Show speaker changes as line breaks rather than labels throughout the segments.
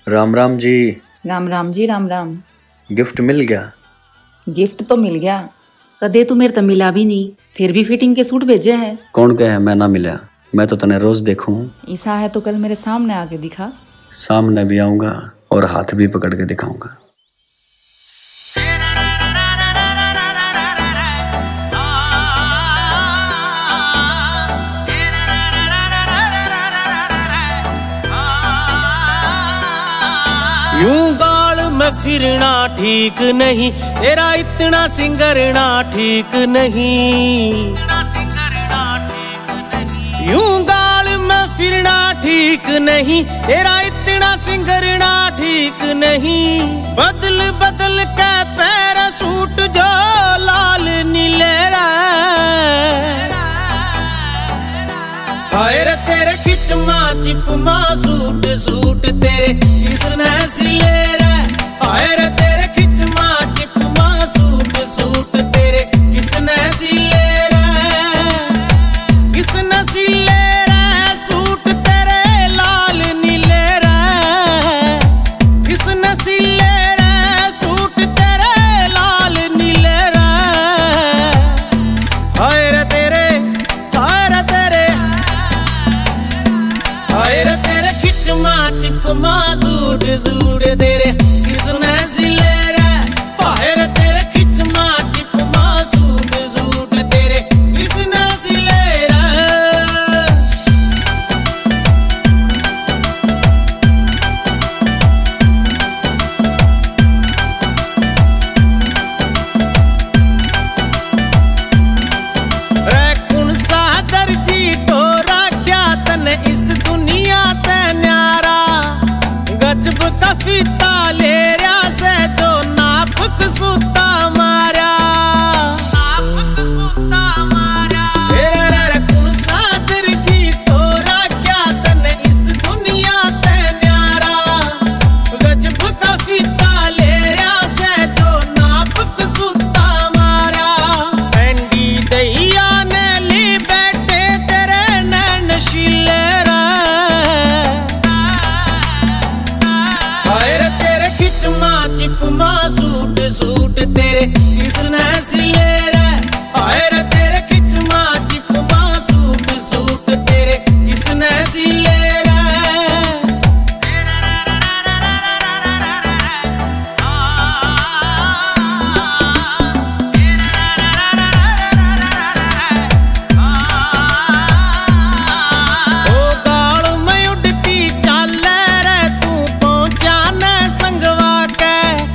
Ram Ram ji.
Ram Ram ji, Ram Ram.
Gift मिल गया?
Gift तो मिल गया, कदे तू मेरे तो मिला भी नहीं, फिर भी फिटिंग के सूट भेजे है।
कौन कहे मैं ना मिला? मैं तो तने रोज देखूं।
ऐसा है तो कल मेरे सामने आके दिखा।
सामने भी आऊंगा और हाथ भी पकड़ के दिखाऊंगा।
यूं बाल में फिरना ठीक नहीं, तेरा इतना सिंगरना ठीक नहीं। यूं गाल में फिरना ठीक नहीं, तेरा इतना सिंगरना ठीक नहीं। बदल बदल के पैर सूट जो लाल नीले हाय रे तेरे खिचमा चिपमा सूट सूट तेरे किसने सिले रे। हाय रे तेरे खिचमा चिपमा सूट सूट तेरे किसने सिले रे। किसने सिले रे सूट तेरे लाल नीले रे। किसने सिले रे सूट तेरे लाल नीले रे। हाय रे तेरे चिपमा सूट सूट तेरे किसने सिले रे। हाय रे तेरे खिचमा चिपमा सूट सूट तेरे किसने सिले रे। रे कौन सा दर्जी टोरा क्या तने इस दुनिया ते न्यारा। गजब का फीता ले रहा से जो नापक सूता मारा। नापक सूता मारा रे कौन सा दर्जी टोरा क्या तने इस दुनिया ते न्यारा। गजब का फीता ले रहा से जो नापक सूता मारा। एंडी दैया ने ली बैठे तेरे नैन शिले रे। चिपमा सूट सूट तेरे किसने सिले रे। हाय रे तेरे खिचमा चिपमा सूट सूट तेरे किसने सिले रे। ओ गाल में उड़ती चाल रे तू पहुंचा न संगवा के।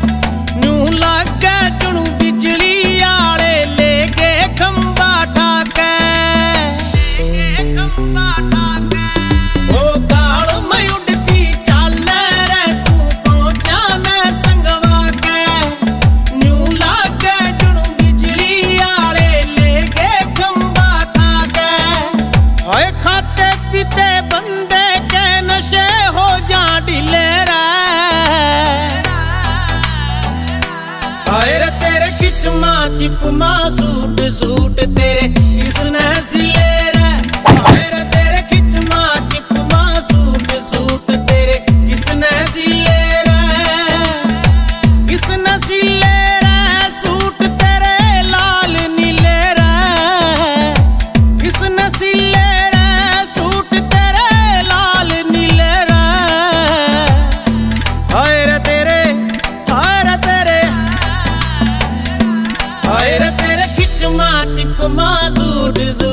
खाते पीते बंदे के नशे हो जा ढीले रे। हाय रे तेरे खिचमा चिपमा सूट सूट तेरे किसने सिले रे। हाय रे तेरे खिचमा चिपमा सूट सूट तेरे किसने सिले रे। किसने सिले रे सूट तेरे लाल नीले रे। किसने सिले चिपमा सूट सूट